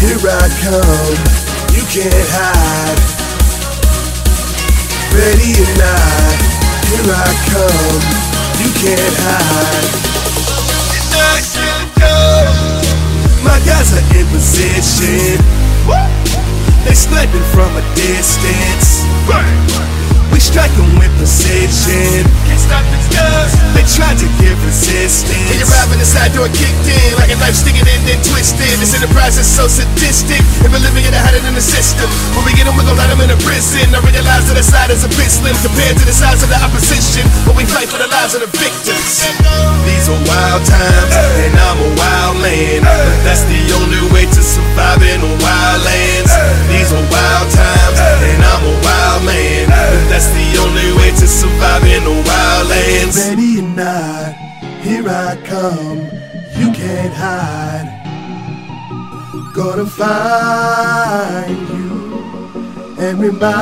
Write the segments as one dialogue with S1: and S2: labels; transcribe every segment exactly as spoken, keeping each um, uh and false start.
S1: here I come, you can't hide. Ready or not, here I come, you can't hide. My guys are in position, they sniping from a distance. We strike them with precision. Can't stop these guys. They tried to give resistance. When you're arriving, the side door kicked in like a knife sticking in, then twisted. This enterprise is so sadistic. If we're living in a hiding in the system, when we get them, we're gonna let them in a prison. I realize that the side is a bit slim compared to the size of the opposition, but we fight for the lives of the victims. These are wild times, and I'm a wild man, but that's the only way to survive in the wild lands. These are wild times, and I'm a wild man, but that's the only way to survive in the wild lands. Ready or not, here I come, you can't hide. Gonna find you and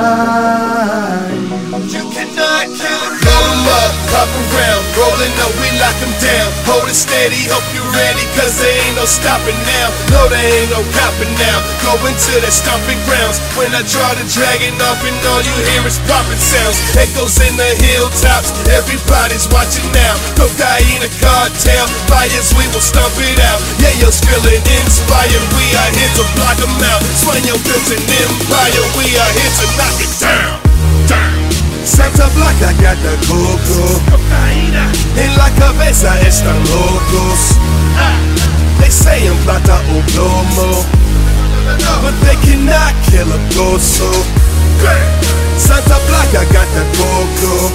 S1: remind you. You cannot kill it. Roll 'em up, pop around, rolling up, we lock 'em down. Hold it steady, hope you ready, cause there ain't no stopping now. No, there ain't no copping now. Go into the stomping grounds. When I draw the dragon off and all you hear is popping sounds. Echoes in the hilltops, everybody's watching now. Cocaine, a cartel, fires, we will stomp it out. Yeah, you're feeling inspired, we are here to block 'em out. Sueño built an empire, we are here to knock it down, down. Santa Blanca got the coco, cocaína. En la cabeza están locos. They say en plata o plomo, but they cannot kill a gozo. Santa Blanca got the coco,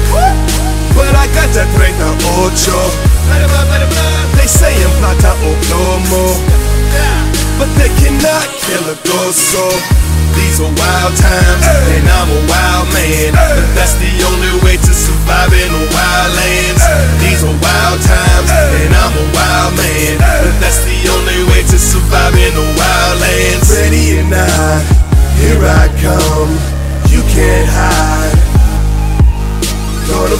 S1: but I got the thirty-ocho. They say en plata o plomo, but they cannot kill a gozo. These are wild times, and I'm a wild man, but that's the only way to survive in the wild lands. These are wild times, and I'm a wild man, but that's the only way to survive in the wild lands. Ready or not, here I come, you can't hide. Gonna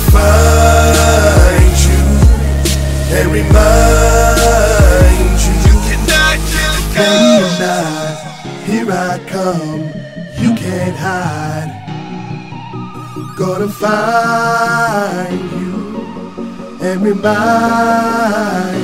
S1: find you and remind you. You cannot kill a ghost. Ready or not, here I come, you can't hide. Gonna find you and remind